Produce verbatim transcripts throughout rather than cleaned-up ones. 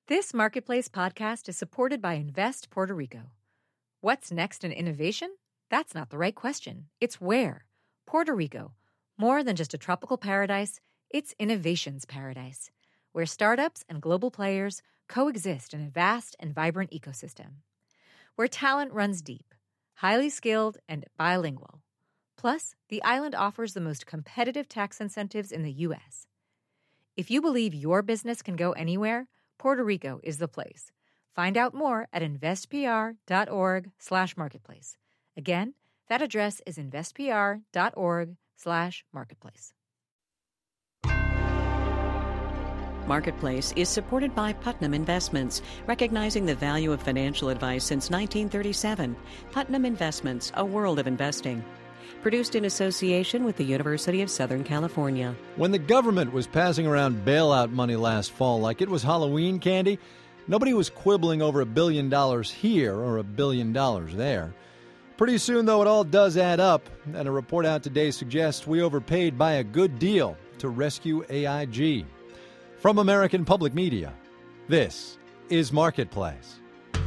This Marketplace podcast is supported by Invest Puerto Rico. What's next in innovation? That's not the right question. It's where. Puerto Rico. More than just a tropical paradise, it's innovation's paradise, where startups and global players coexist in a vast and vibrant ecosystem. Where talent runs deep, highly skilled, and bilingual. Plus, the island offers the most competitive tax incentives in the U S. If you believe your business can go anywhere, Puerto Rico is the place. Find out more at investpr.org slash marketplace. Again, that address is investpr.org slash marketplace. Marketplace is supported by Putnam Investments, recognizing the value of financial advice since nineteen thirty-seven. Putnam Investments, a world of investing. Produced in association with the University of Southern California. When the government was passing around bailout money last fall like it was Halloween candy, nobody was quibbling over a billion dollars here or a billion dollars there. Pretty soon, though, it all does add up, and a report out today suggests we overpaid by a good deal to rescue A I G. From American Public Media, this is Marketplace.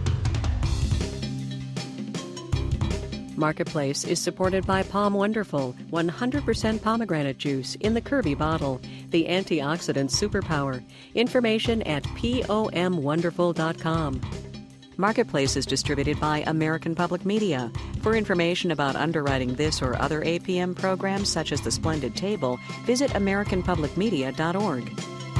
Marketplace is supported by Palm Wonderful, one hundred percent pomegranate juice in the curvy bottle, the antioxidant superpower. Information at pom wonderful dot com. Marketplace is distributed by American Public Media. For information about underwriting this or other A P M programs such as The Splendid Table, visit american public media dot org.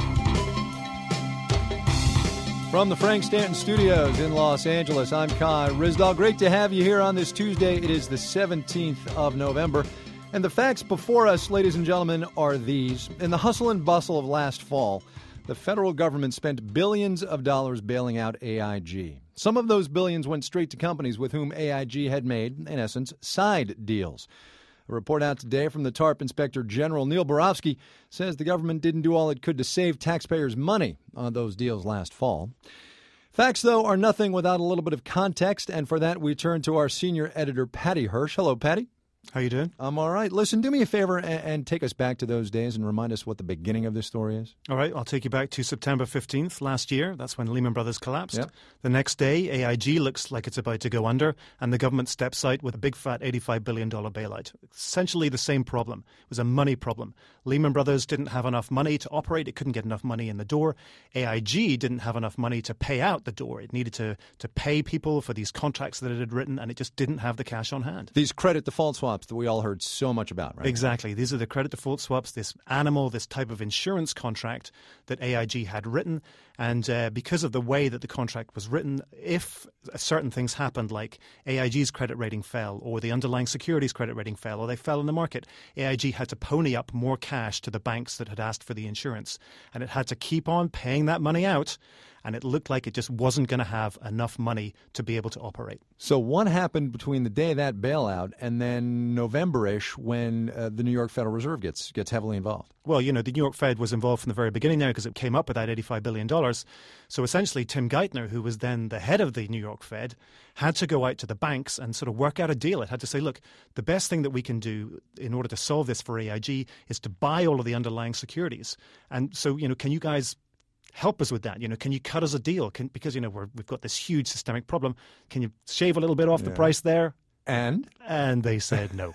From the Frank Stanton Studios in Los Angeles, I'm Kai Ryssdal. Great to have you here on this Tuesday. It is the seventeenth of November. And the facts before us, ladies and gentlemen, are these. In the hustle and bustle of last fall, the federal government spent billions of dollars bailing out A I G. Some of those billions went straight to companies with whom A I G had made, in essence, side deals. A report out today from the TARP Inspector General, Neil Barofsky, says the government didn't do all it could to save taxpayers' money on those deals last fall. Facts, though, are nothing without a little bit of context, and for that we turn to our senior editor, Patty Hirsch. Hello, Patty. How you doing? I'm all right. Listen, do me a favor and, and take us back to those days and remind us what the beginning of this story is. All right, I'll take you back to September fifteenth last year. That's when Lehman Brothers collapsed. Yep. The next day, A I G looks like it's about to go under, and the government steps out with a big fat eighty-five billion dollars bailout. Essentially the same problem. It was a money problem. Lehman Brothers didn't have enough money to operate. It couldn't get enough money in the door. A I G didn't have enough money to pay out the door. It needed to, to pay people for these contracts that it had written, and it just didn't have the cash on hand. These credit default swaps that we all heard so much about, right? Exactly. These are the credit default swaps, this animal, this type of insurance contract that A I G had written. And uh, because of the way that the contract was written, if certain things happened, like A I G's credit rating fell or the underlying securities credit rating fell or they fell in the market, A I G had to pony up more cash to the banks that had asked for the insurance. And it had to keep on paying that money out. And it looked like it just wasn't going to have enough money to be able to operate. So what happened between the day of that bailout and then November-ish when uh, the New York Federal Reserve gets gets heavily involved? Well, you know, the New York Fed was involved from the very beginning now because it came up with that eighty-five billion dollars. So essentially, Tim Geithner, who was then the head of the New York Fed, had to go out to the banks and sort of work out a deal. It had to say, look, the best thing that we can do in order to solve this for A I G is to buy all of the underlying securities. And so, you know, can you guys help us with that? You know, can you cut us a deal? Can, because, you know, we're, we've got this huge systemic problem. Can you shave a little bit off yeah. the price there? And? And they said no.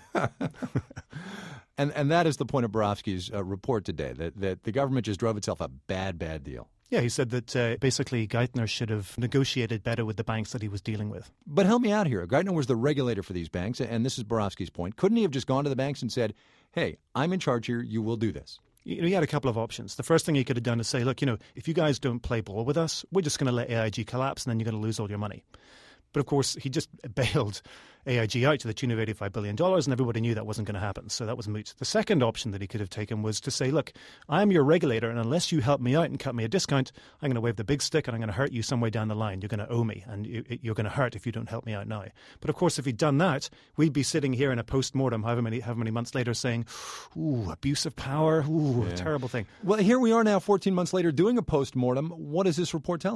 and and that is the point of Barofsky's uh, report today, that, that the government just drove itself a bad, bad deal. Yeah, he said that uh, basically Geithner should have negotiated better with the banks that he was dealing with. But help me out here. Geithner was the regulator for these banks, and this is Barofsky's point. Couldn't he have just gone to the banks and said, hey, I'm in charge here, you will do this? You know, he had a couple of options. The first thing he could have done is say, look, you know, if you guys don't play ball with us, we're just going to let A I G collapse and then you're going to lose all your money. But of course, he just bailed A I G out to the tune of eighty-five billion dollars, and everybody knew that wasn't going to happen. So that was moot. The second option that he could have taken was to say, look, I'm your regulator, and unless you help me out and cut me a discount, I'm going to wave the big stick and I'm going to hurt you some way down the line. You're going to owe me, and you, you're going to hurt if you don't help me out now. But of course, if he'd done that, we'd be sitting here in a post-mortem however many, however many months later saying, ooh, abuse of power, ooh, yeah. a terrible thing. Well, here we are now fourteen months later doing a post-mortem. What does this report tell us then?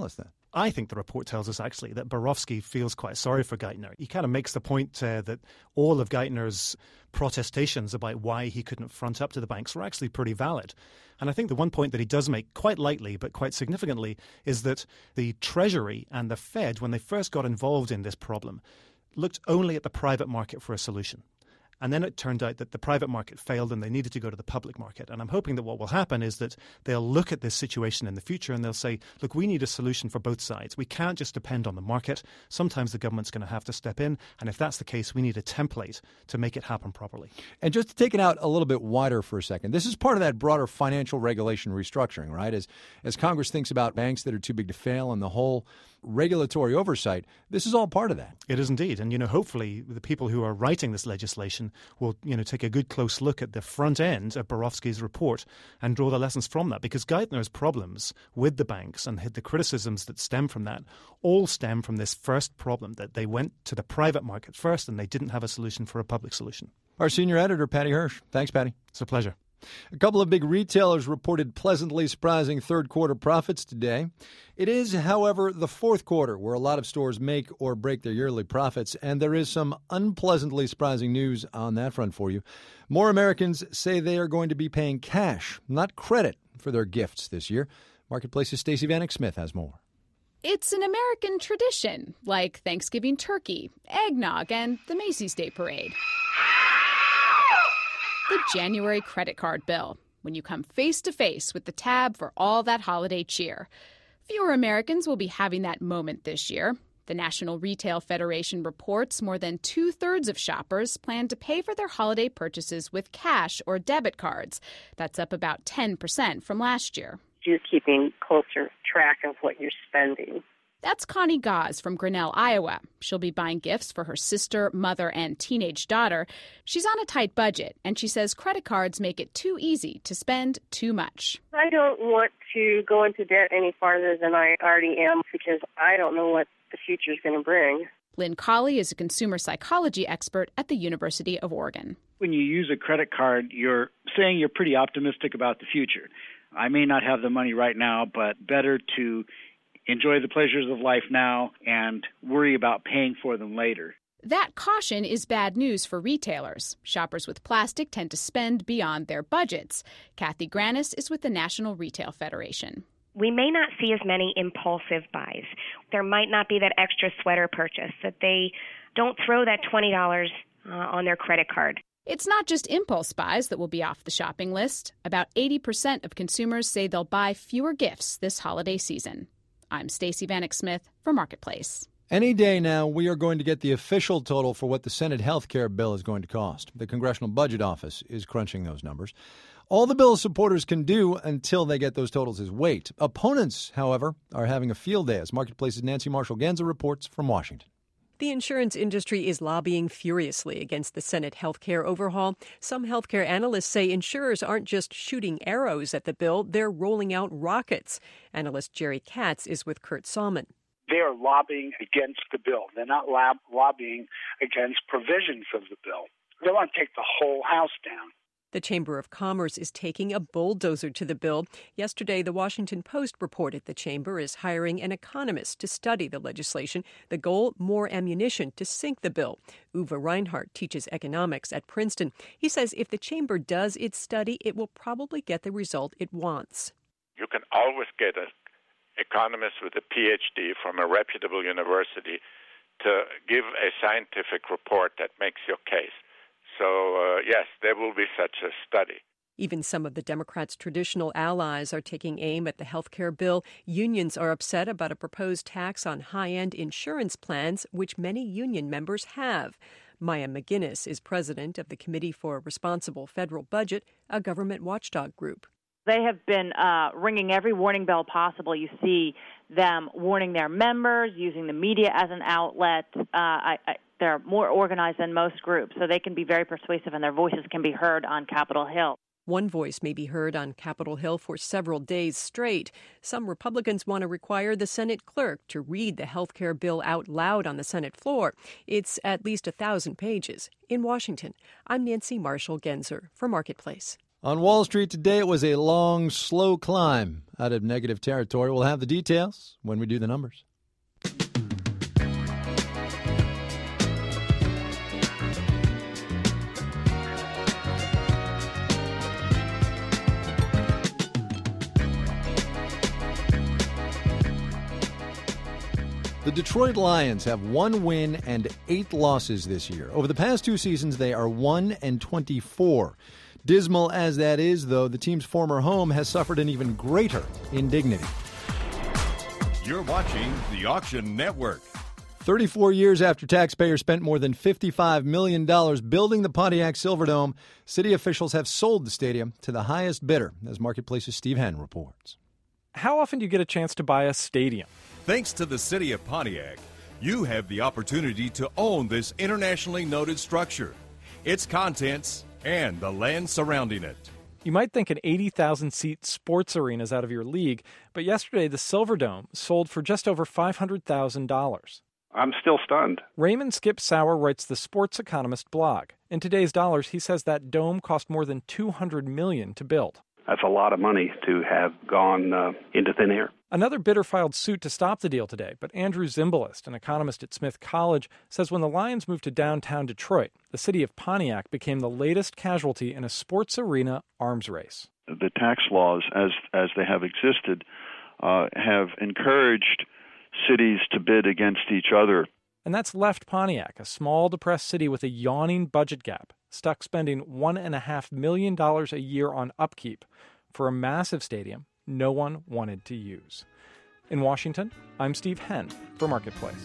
I think the report tells us actually that Borofsky feels quite sorry for Geithner. He kind of makes the point uh, that all of Geithner's protestations about why he couldn't front up to the banks were actually pretty valid. And I think the one point that he does make quite lightly but quite significantly is that the Treasury and the Fed, when they first got involved in this problem, looked only at the private market for a solution. And then it turned out that the private market failed and they needed to go to the public market. And I'm hoping that what will happen is that they'll look at this situation in the future and they'll say, look, we need a solution for both sides. We can't just depend on the market. Sometimes the government's going to have to step in. And if that's the case, we need a template to make it happen properly. And just to take it out a little bit wider for a second, this is part of that broader financial regulation restructuring, right? As, as Congress thinks about banks that are too big to fail and the whole regulatory oversight, this is all part of that. It is indeed. And, you know, hopefully the people who are writing this legislation will, you know, take a good close look at the front end of Borofsky's report and draw the lessons from that. Because Geithner's problems with the banks and the criticisms that stem from that all stem from this first problem, that they went to the private market first and they didn't have a solution for a public solution. Our senior editor, Patty Hirsch. Thanks, Patty. It's a pleasure. A couple of big retailers reported pleasantly surprising third quarter profits today. It is, however, the fourth quarter where a lot of stores make or break their yearly profits, and there is some unpleasantly surprising news on that front for you. More Americans say they are going to be paying cash, not credit, for their gifts this year. Marketplace's Stacey Vanek Smith has more. It's an American tradition, like Thanksgiving turkey, eggnog, and the Macy's Day Parade. The January credit card bill, when you come face to face with the tab for all that holiday cheer. Fewer Americans will be having that moment this year. The National Retail Federation reports more than two-thirds of shoppers plan to pay for their holiday purchases with cash or debit cards. That's up about ten percent from last year. You're keeping closer track of what you're spending. That's Connie Gause from Grinnell, Iowa. She'll be buying gifts for her sister, mother, and teenage daughter. She's on a tight budget, and she says credit cards make it too easy to spend too much. I don't want to go into debt any farther than I already am because I don't know what the future is going to bring. Lynn Colley is a consumer psychology expert at the University of Oregon. When you use a credit card, you're saying you're pretty optimistic about the future. I may not have the money right now, but better to enjoy the pleasures of life now and worry about paying for them later. That caution is bad news for retailers. Shoppers with plastic tend to spend beyond their budgets. Kathy Granis is with the National Retail Federation. We may not see as many impulsive buys. There might not be that extra sweater purchase, that they don't throw that twenty dollars uh, on their credit card. It's not just impulse buys that will be off the shopping list. About eighty percent of consumers say they'll buy fewer gifts this holiday season. I'm Stacey Vanek Smith for Marketplace. Any day now, we are going to get the official total for what the Senate health care bill is going to cost. The Congressional Budget Office is crunching those numbers. All the bill's supporters can do until they get those totals is wait. Opponents, however, are having a field day, as Marketplace's Nancy Marshall-Genzer reports from Washington. The insurance industry is lobbying furiously against the Senate health care overhaul. Some healthcare analysts say insurers aren't just shooting arrows at the bill, they're rolling out rockets. Analyst Jerry Katz is with Kurt Salmon. They are lobbying against the bill. They're not lab- lobbying against provisions of the bill. They want to take the whole House down. The Chamber of Commerce is taking a bulldozer to the bill. Yesterday, the Washington Post reported the chamber is hiring an economist to study the legislation. The goal, more ammunition to sink the bill. Uwe Reinhardt teaches economics at Princeton. He says if the chamber does its study, it will probably get the result it wants. You can always get an economist with a P H D from a reputable university to give a scientific report that makes your case. So, uh, yes, there will be such a study. Even some of the Democrats' traditional allies are taking aim at the health care bill. Unions are upset about a proposed tax on high-end insurance plans, which many union members have. Maya McGinnis is president of the Committee for a Responsible Federal Budget, a government watchdog group. They have been uh, ringing every warning bell possible. You see them warning their members, using the media as an outlet. Uh, I, I, they're more organized than most groups, so they can be very persuasive and their voices can be heard on Capitol Hill. One voice may be heard on Capitol Hill for several days straight. Some Republicans want to require the Senate clerk to read the health care bill out loud on the Senate floor. It's at least a thousand pages. In Washington, I'm Nancy Marshall-Genzer for Marketplace. On Wall Street today, it was a long, slow climb out of negative territory. We'll have the details when we do the numbers. The Detroit Lions have one win and eight losses this year. Over the past two seasons, they are one and twenty-four. Dismal as that is, though, the team's former home has suffered an even greater indignity. You're watching the Auction Network. thirty-four years after taxpayers spent more than fifty-five million dollars building the Pontiac Silverdome, city officials have sold the stadium to the highest bidder, as Marketplace's Steve Henn reports. How often do you get a chance to buy a stadium? Thanks to the city of Pontiac, you have the opportunity to own this internationally noted structure, its contents, and the land surrounding it. You might think an eighty thousand seat sports arena is out of your league, but yesterday the Silverdome sold for just over five hundred thousand dollars. I'm still stunned. Raymond Skip Sauer writes the Sports Economist blog. In today's dollars, he says that dome cost more than two hundred million dollars to build. That's a lot of money to have gone uh, into thin air. Another bidder filed suit to stop the deal today, but Andrew Zimbalist, an economist at Smith College, says when the Lions moved to downtown Detroit, the city of Pontiac became the latest casualty in a sports arena arms race. The tax laws, as as they have existed, uh, have encouraged cities to bid against each other. And that's left Pontiac, a small, depressed city with a yawning budget gap, stuck spending one point five million dollars a year on upkeep for a massive stadium no one wanted to use. In Washington, I'm Steve Henn for Marketplace.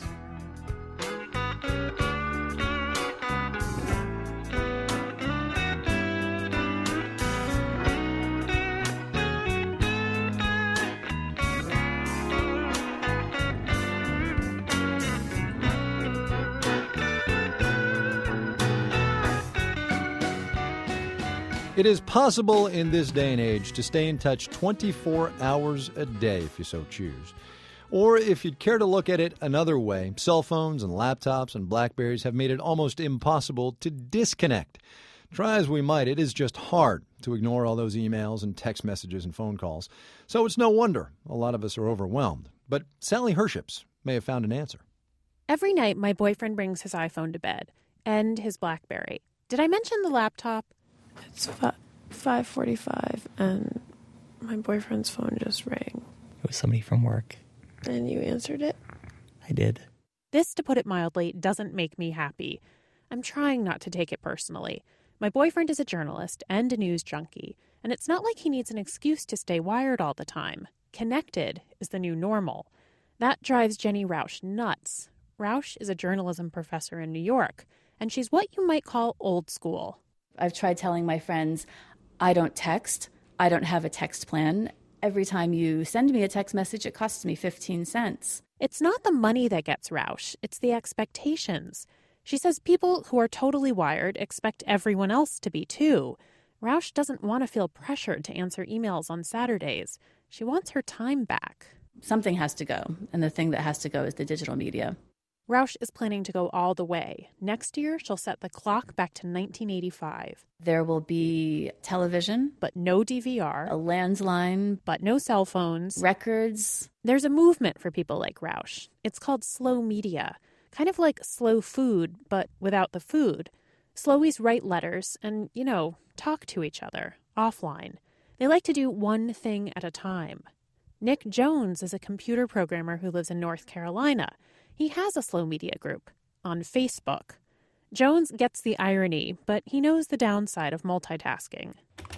It is possible in this day and age to stay in touch twenty-four hours a day if you so choose. Or if you'd care to look at it another way, cell phones and laptops and BlackBerries have made it almost impossible to disconnect. Try as we might, it is just hard to ignore all those emails and text messages and phone calls. So it's no wonder a lot of us are overwhelmed. But Sally Herships may have found an answer. Every night, my boyfriend brings his iPhone to bed and his BlackBerry. Did I mention the laptop? It's five forty-five, and my boyfriend's phone just rang. It was somebody from work. And you answered it? I did. This, to put it mildly, doesn't make me happy. I'm trying not to take it personally. My boyfriend is a journalist and a news junkie, and it's not like he needs an excuse to stay wired all the time. Connected is the new normal. That drives Jenny Rausch nuts. Rausch is a journalism professor in New York, and she's what you might call old school. I've tried telling my friends, I don't text. I don't have a text plan. Every time you send me a text message, it costs me fifteen cents. It's not the money that gets Rausch. It's the expectations. She says people who are totally wired expect everyone else to be too. Rausch doesn't want to feel pressured to answer emails on Saturdays. She wants her time back. Something has to go, and the thing that has to go is the digital media. Rausch is planning to go all the way. Next year, she'll set the clock back to nineteen eighty-five. There will be television. But no D V R. A landline. But no cell phones. Records. There's a movement for people like Rausch. It's called slow media. Kind of like slow food, but without the food. Slowies write letters and, you know, talk to each other offline. They like to do one thing at a time. Nick Jones is a computer programmer who lives in North Carolina. He has a slow media group on Facebook. Jones gets the irony, but he knows the downside of multitasking.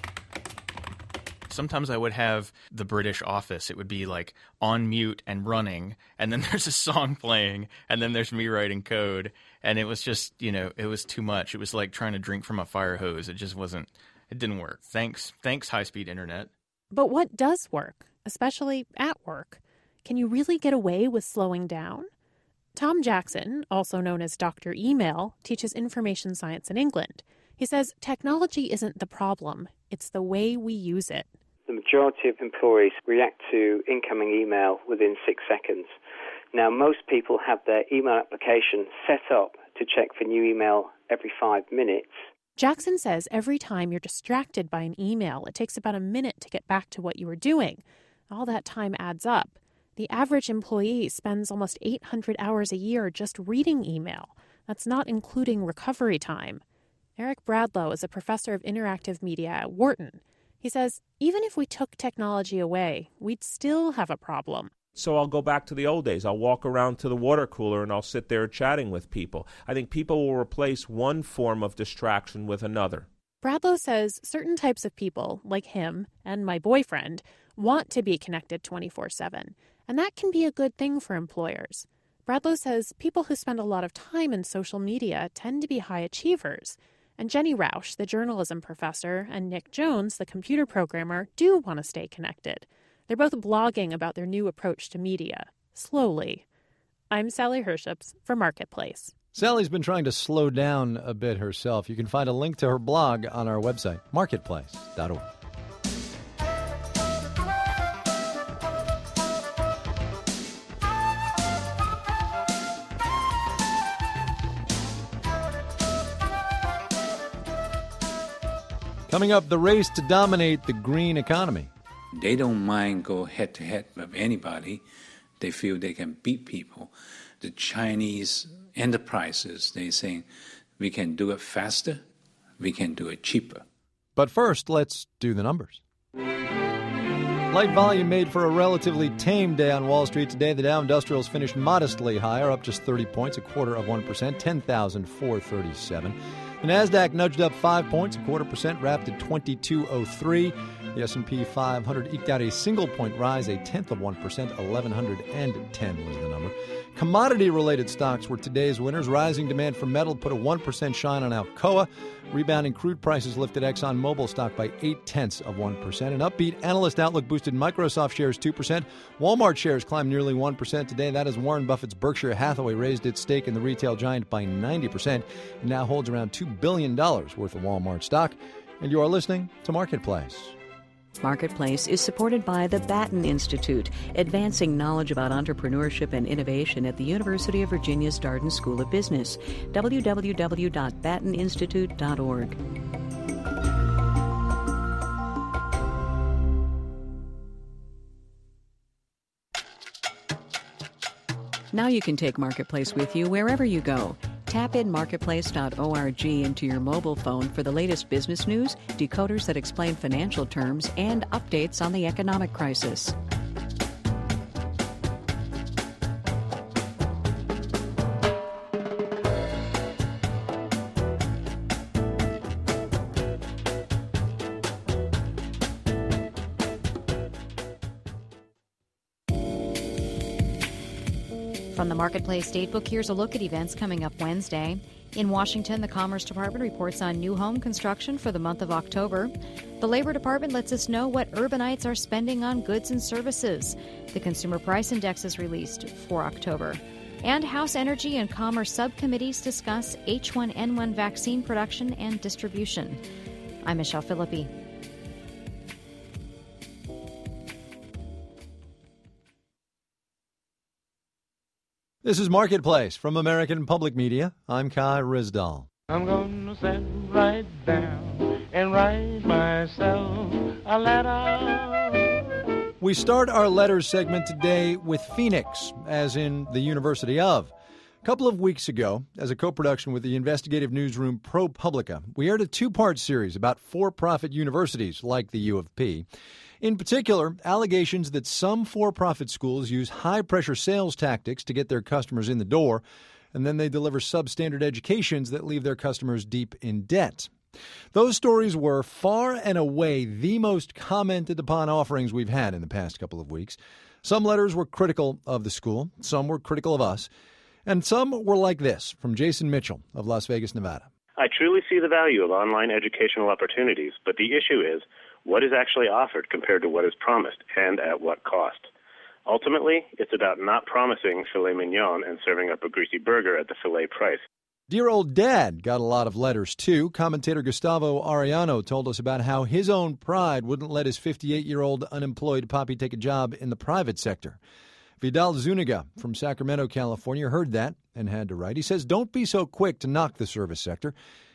Sometimes I would have the British Office. It would be like on mute and running, and then there's a song playing, and then there's me writing code. And it was just, you know, it was too much. It was like trying to drink from a fire hose. It just wasn't, it didn't work. Thanks, thanks, high-speed internet. But what does work, especially at work? Can you really get away with slowing down? Tom Jackson, also known as Doctor Email, teaches information science in England. He says technology isn't the problem, it's the way we use it. The majority of employees react to incoming email within six seconds. Now, most people have their email application set up to check for new email every five minutes. Jackson says every time you're distracted by an email, it takes about a minute to get back to what you were doing. All that time adds up. The average employee spends almost eight hundred hours a year just reading email. That's not including recovery time. Eric Bradlow is a professor of interactive media at Wharton. He says even if we took technology away, we'd still have a problem. So I'll go back to the old days. I'll walk around to the water cooler and I'll sit there chatting with people. I think people will replace one form of distraction with another. Bradlow says certain types of people, like him and my boyfriend, want to be connected twenty-four seven, and that can be a good thing for employers. Bradlow says people who spend a lot of time in social media tend to be high achievers, and Jenny Rausch, the journalism professor, and Nick Jones, the computer programmer, do want to stay connected. They're both blogging about their new approach to media, slowly. I'm Sally Herships for Marketplace. Sally's been trying to slow down a bit herself. You can find a link to her blog on our website, marketplace dot org. Coming up, the race to dominate the green economy. They don't mind go head-to-head with anybody. They feel they can beat people. The Chinese enterprises, they saying, we can do it faster, we can do it cheaper. But first, let's do the numbers. Light volume made for a relatively tame day on Wall Street today. The Dow Industrials finished modestly higher, up just thirty points, a quarter of one percent, ten thousand four hundred thirty-seven. The Nasdaq nudged up five points, a quarter percent, wrapped at twenty-two oh three. The S and P five hundred eked out a single-point rise, a tenth of one percent, eleven ten was the number. Commodity-related stocks were today's winners. Rising demand for metal put a one percent shine on Alcoa. Rebounding crude prices lifted ExxonMobil stock by eight-tenths of one percent. An upbeat analyst outlook boosted Microsoft shares two percent. Walmart shares climbed nearly one percent today. That as Warren Buffett's Berkshire Hathaway raised its stake in the retail giant by ninety percent and now holds around two billion dollars worth of Walmart stock. And you are listening to Marketplace. Marketplace is supported by the Batten Institute, advancing knowledge about entrepreneurship and innovation at the University of Virginia's Darden School of Business. w w w dot batten institute dot org. Now you can take Marketplace with you wherever you go. Tap in marketplace dot org into your mobile phone for the latest business news, decoders that explain financial terms, and updates on the economic crisis. From the Marketplace Datebook, here's a look at events coming up Wednesday. In Washington, the Commerce Department reports on new home construction for the month of October. The Labor Department lets us know what urbanites are spending on goods and services. The Consumer Price Index is released for October. And House Energy and Commerce subcommittees discuss H one N one vaccine production and distribution. I'm Michelle Philippi. This is Marketplace from American Public Media. I'm Kai Rizdal. I'm gonna sit right down and write myself a letter. We start our letters segment today with Phoenix, as in the University of. A couple of weeks ago, as a co-production with the investigative newsroom ProPublica, we aired a two-part series about for-profit universities like the U of P. In particular, allegations that some for-profit schools use high-pressure sales tactics to get their customers in the door, and then they deliver substandard educations that leave their customers deep in debt. Those stories were far and away the most commented upon offerings we've had in the past couple of weeks. Some letters were critical of the school, some were critical of us, and some were like this from Jason Mitchell of Las Vegas, Nevada. I truly see the value of online educational opportunities, but the issue is what is actually offered compared to what is promised and at what cost. Ultimately, it's about not promising filet mignon and serving up a greasy burger at the filet price. Dear Old Dad got a lot of letters, too. Commentator Gustavo Arellano told us about how his own pride wouldn't let his fifty-eight-year-old unemployed poppy take a job in the private sector. Vidal Zuniga from Sacramento, California, heard that and had to write. He says, don't be so quick to knock the service sector.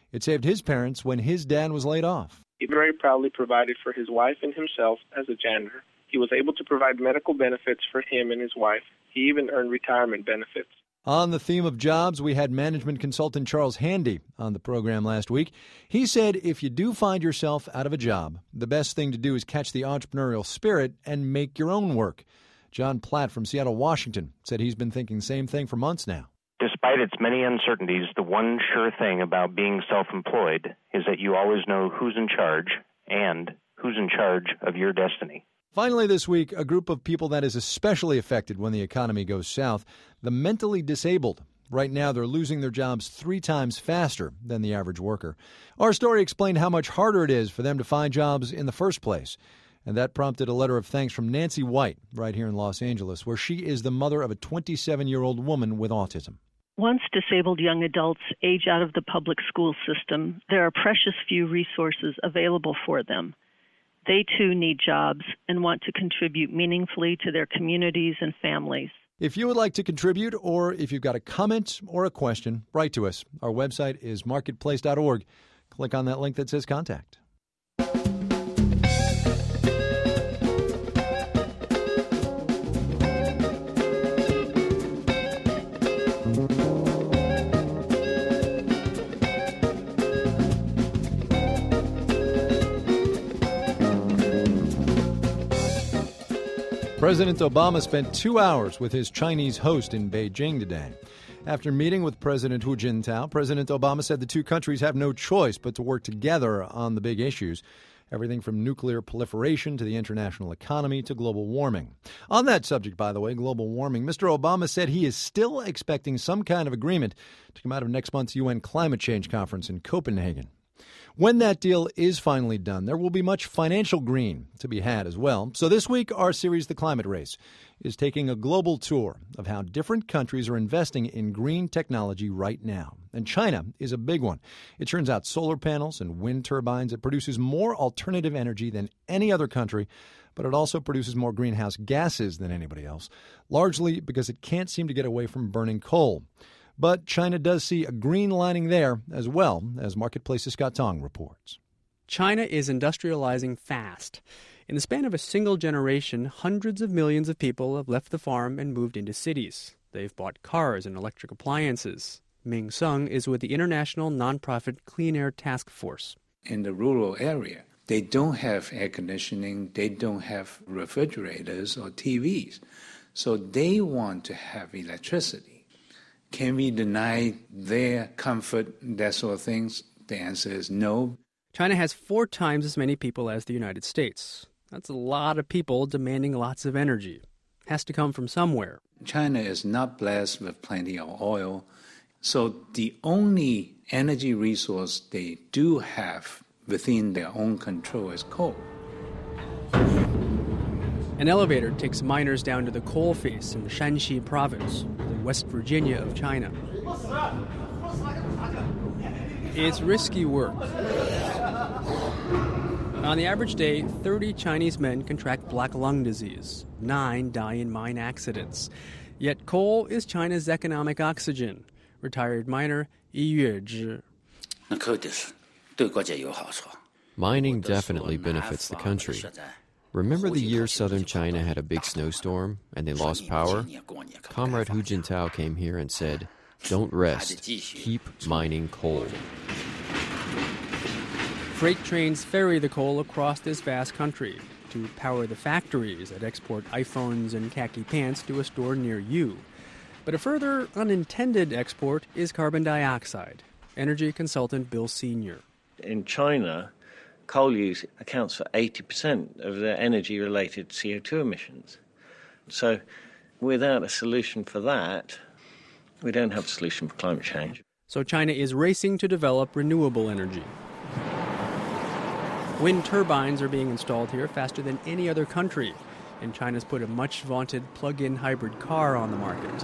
It saved his parents when his dad was laid off. He very proudly provided for his wife and himself as a janitor. He was able to provide medical benefits for him and his wife. He even earned retirement benefits. On the theme of jobs, we had management consultant Charles Handy on the program last week. He said if you do find yourself out of a job, the best thing to do is catch the entrepreneurial spirit and make your own work. John Platt from Seattle, Washington, said he's been thinking the same thing for months now. Despite its many uncertainties, the one sure thing about being self-employed is that you always know who's in charge and who's in charge of your destiny. Finally this week, a group of people that is especially affected when the economy goes south, the mentally disabled. Right now, they're losing their jobs three times faster than the average worker. Our story explained how much harder it is for them to find jobs in the first place. And that prompted a letter of thanks from Nancy White right here in Los Angeles, where she is the mother of a twenty-seven-year-old woman with autism. Once disabled young adults age out of the public school system, there are precious few resources available for them. They, too, need jobs and want to contribute meaningfully to their communities and families. If you would like to contribute, or if you've got a comment or a question, write to us. Our website is marketplace dot org. Click on that link that says contact. President Obama spent two hours with his Chinese host in Beijing today. After meeting with President Hu Jintao, President Obama said the two countries have no choice but to work together on the big issues, everything from nuclear proliferation to the international economy to global warming. On that subject, by the way, global warming, Mister Obama said he is still expecting some kind of agreement to come out of next month's U N climate change conference in Copenhagen. When that deal is finally done, there will be much financial green to be had as well. So this week, our series, The Climate Race, is taking a global tour of how different countries are investing in green technology right now. And China is a big one. It turns out solar panels and wind turbines. It produces more alternative energy than any other country, but it also produces more greenhouse gases than anybody else, largely because it can't seem to get away from burning coal. But China does see a green lining there as well, as Marketplace's Scott Tong reports. China is industrializing fast. In the span of a single generation, hundreds of millions of people have left the farm and moved into cities. They've bought cars and electric appliances. Ming Sung is with the international nonprofit Clean Air Task Force. In the rural area, they don't have air conditioning, they don't have refrigerators or T Vs. So they want to have electricity. Can we deny their comfort, that sort of things? The answer is no. China has four times as many people as the United States. That's a lot of people demanding lots of energy. Has to come from somewhere. China is not blessed with plenty of oil, so the only energy resource they do have within their own control is coal. An elevator takes miners down to the coal face in Shanxi province, the West Virginia of China. It's risky work. On the average day, thirty Chinese men contract black lung disease. Nine die in mine accidents. Yet coal is China's economic oxygen. Retired miner Yi Yuezhi. Mining definitely benefits the country. Remember the year southern China had a big snowstorm and they lost power? Comrade Hu Jintao came here and said, "Don't rest. Keep mining coal." Freight trains ferry the coal across this vast country to power the factories that export iPhones and khaki pants to a store near you. But a further unintended export is carbon dioxide. Energy consultant Bill Senior. In China, coal use accounts for eighty percent of their energy-related C O two emissions. So without a solution for that, we don't have a solution for climate change. So China is racing to develop renewable energy. Wind turbines are being installed here faster than any other country, and China's put a much-vaunted plug-in hybrid car on the market.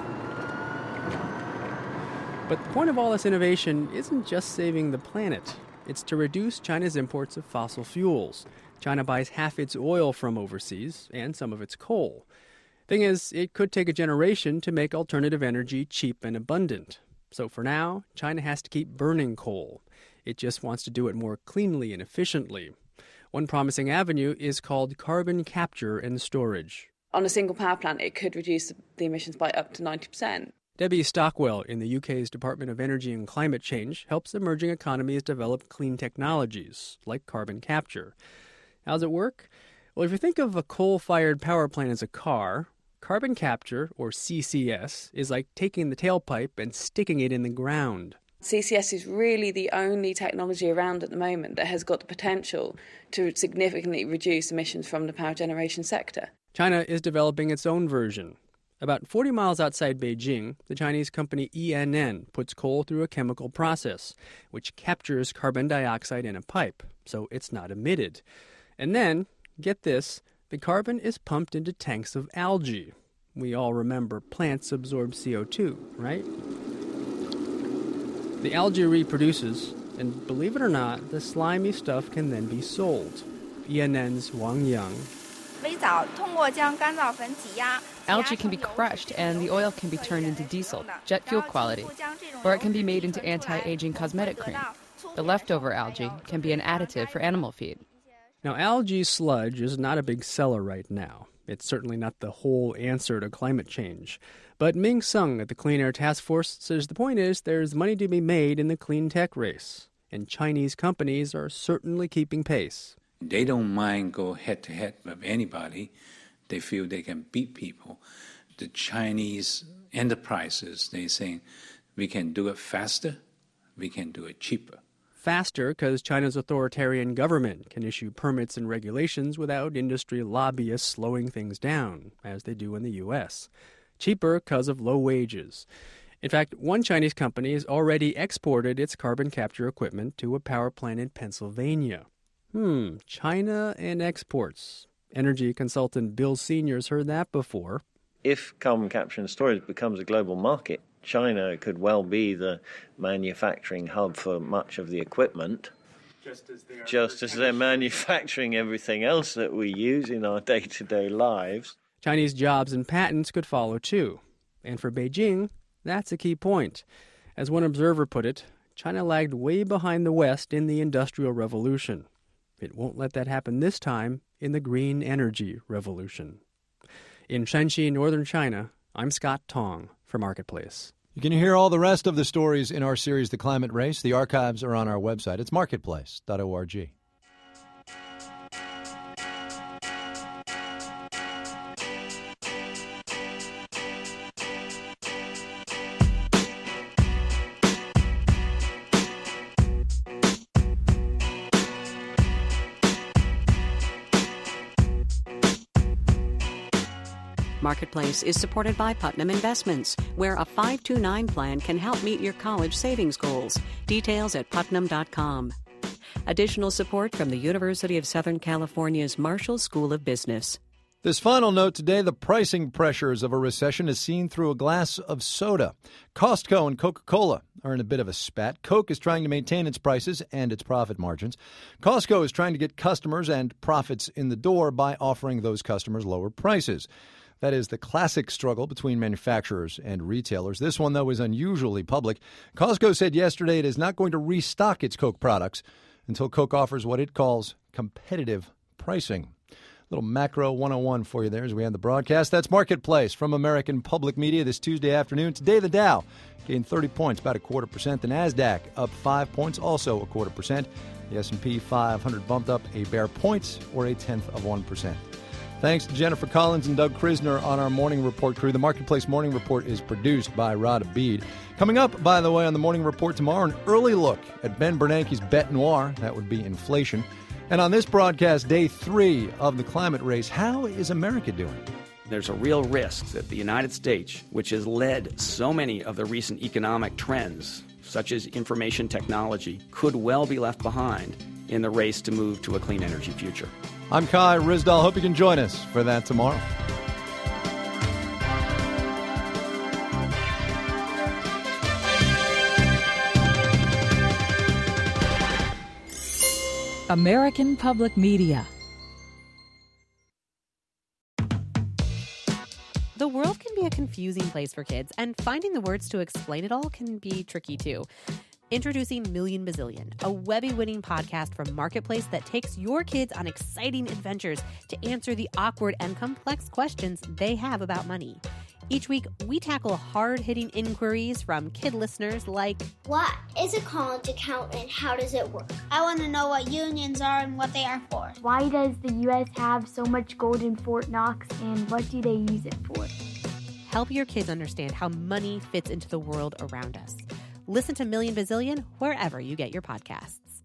But the point of all this innovation isn't just saving the planet. It's to reduce China's imports of fossil fuels. China buys half its oil from overseas and some of its coal. Thing is, it could take a generation to make alternative energy cheap and abundant. So for now, China has to keep burning coal. It just wants to do it more cleanly and efficiently. One promising avenue is called carbon capture and storage. On a single power plant, it could reduce the emissions by up to ninety percent. Debbie Stockwell in the U K's Department of Energy and Climate Change helps emerging economies develop clean technologies, like carbon capture. How does it work? Well, if you think of a coal-fired power plant as a car, carbon capture, or C C S, is like taking the tailpipe and sticking it in the ground. C C S is really the only technology around at the moment that has got the potential to significantly reduce emissions from the power generation sector. China is developing its own version. About forty miles outside Beijing, the Chinese company E N N puts coal through a chemical process, which captures carbon dioxide in a pipe, so it's not emitted. And then, get this, the carbon is pumped into tanks of algae. We all remember plants absorb C O two, right? The algae reproduces, and believe it or not, the slimy stuff can then be sold. E N N's Wang Yang. Algae can be crushed and the oil can be turned into diesel, jet fuel quality, or it can be made into anti-aging cosmetic cream. The leftover algae can be an additive for animal feed. Now, algae sludge is not a big seller right now. It's certainly not the whole answer to climate change. But Ming Sung at the Clean Air Task Force says the point is there's money to be made in the clean tech race, and Chinese companies are certainly keeping pace. They don't mind go head-to-head with anybody. They feel they can beat people. The Chinese enterprises, they saying, we can do it faster, we can do it cheaper. Faster because China's authoritarian government can issue permits and regulations without industry lobbyists slowing things down, as they do in the U S. Cheaper because of low wages. In fact, one Chinese company has already exported its carbon capture equipment to a power plant in Pennsylvania. Hmm, China and exports. Energy consultant Bill Senior's heard that before. If carbon capture and storage becomes a global market, China could well be the manufacturing hub for much of the equipment, just as, they just as they're manufacturing everything else that we use in our day-to-day lives. Chinese jobs and patents could follow too. And for Beijing, that's a key point. As one observer put it, China lagged way behind the West in the Industrial Revolution. It won't let that happen this time in the green energy revolution. In Shanxi, northern China, I'm Scott Tong for Marketplace. You can hear all the rest of the stories in our series, The Climate Race. The archives are on our website. It's marketplace dot org. Marketplace is supported by Putnam Investments, where a five two nine plan can help meet your college savings goals. Details at putnam dot com. Additional support from the University of Southern California's Marshall School of Business. This final note today, the pricing pressures of a recession is seen through a glass of soda. Costco and Coca-Cola are in a bit of a spat. Coke is trying to maintain its prices and its profit margins. Costco is trying to get customers and profits in the door by offering those customers lower prices. That is the classic struggle between manufacturers and retailers. This one, though, is unusually public. Costco said yesterday it is not going to restock its Coke products until Coke offers what it calls competitive pricing. Little macro one oh one for you there as we end the broadcast. That's Marketplace from American Public Media this Tuesday afternoon. Today, the Dow gained thirty points, about a quarter percent. The NASDAQ up five points, also a quarter percent. The S and P five hundred bumped up a bare point, or a tenth of one percent. Thanks to Jennifer Collins and Doug Krisner on our Morning Report crew. The Marketplace Morning Report is produced by Rod Abid. Coming up, by the way, on the Morning Report tomorrow, an early look at Ben Bernanke's bet noir. That would be inflation. And on this broadcast, day three of the climate race, how is America doing? There's a real risk that the United States, which has led so many of the recent economic trends, such as information technology, could well be left behind in the race to move to a clean energy future. I'm Kai Ryssdal. Hope you can join us for that tomorrow. American Public Media. The world can be a confusing place for kids, and finding the words to explain it all can be tricky too. Introducing Million Bazillion, a Webby-winning podcast from Marketplace that takes your kids on exciting adventures to answer the awkward and complex questions they have about money. Each week, we tackle hard-hitting inquiries from kid listeners like, what is a college account and how does it work? I want to know what unions are and what they are for. Why does the U S have so much gold in Fort Knox and what do they use it for? Help your kids understand how money fits into the world around us. Listen to Million Bazillion wherever you get your podcasts.